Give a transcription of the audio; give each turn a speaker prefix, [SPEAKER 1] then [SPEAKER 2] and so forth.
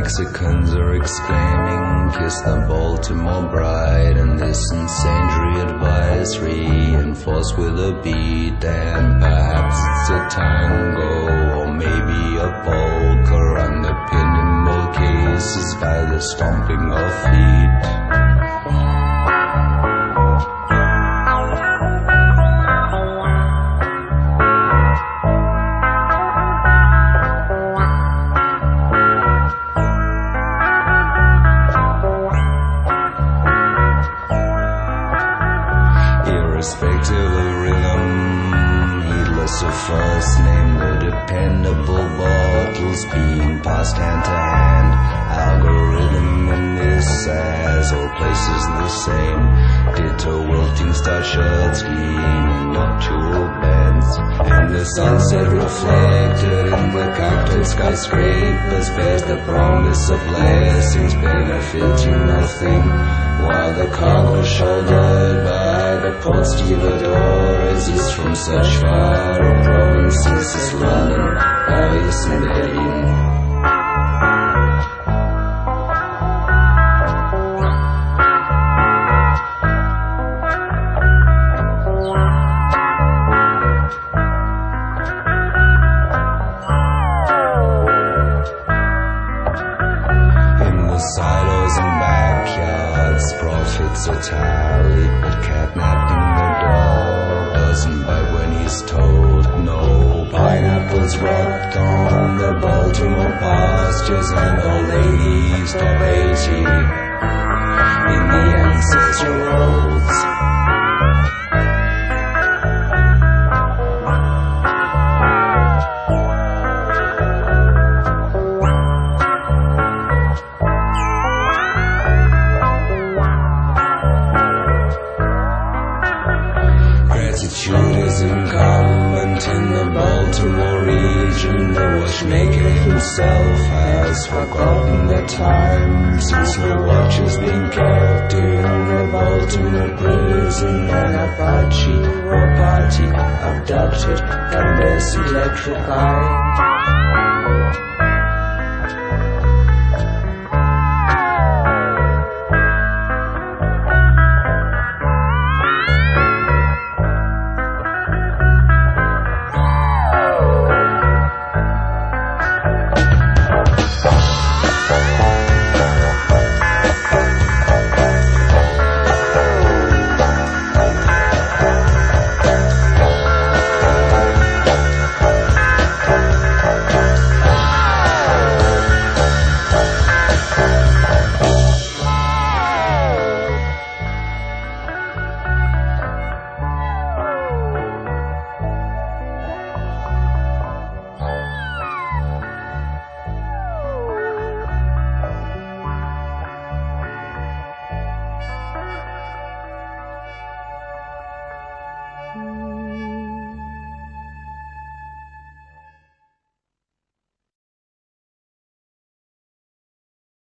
[SPEAKER 1] Mexicans are exclaiming, kiss the Baltimore bride, and this incendiary advisory enforced with a beat. And perhaps it's a tango, or maybe a polka, underpinned in more cases by the stomping of feet. Irrespective of rhythm, heedless of first name, the dependable bottles being passed hand to hand. Algorithm in this, as all places the same. Ditto wilting star shirts gleaming nocturnal bands, and the sunset reflected in the cocktail skyscrapers bears the promise of blessings benefiting nothing, while the cargo shouldered by the port stevedores is from such far provinces as London, Paris and Berlin. Silos and backyards, profits are tallied, but catnapping the dog doesn't bite when he's told. No pineapples wrapped on the Baltimore pastures, and old ladies top 80 in the ancestral roads. Gratitude is incumbent in the Baltimore region. The watchmaker himself has forgotten the time since the watch has been kept in the Baltimore prison. An Apache or party abducted and electrified.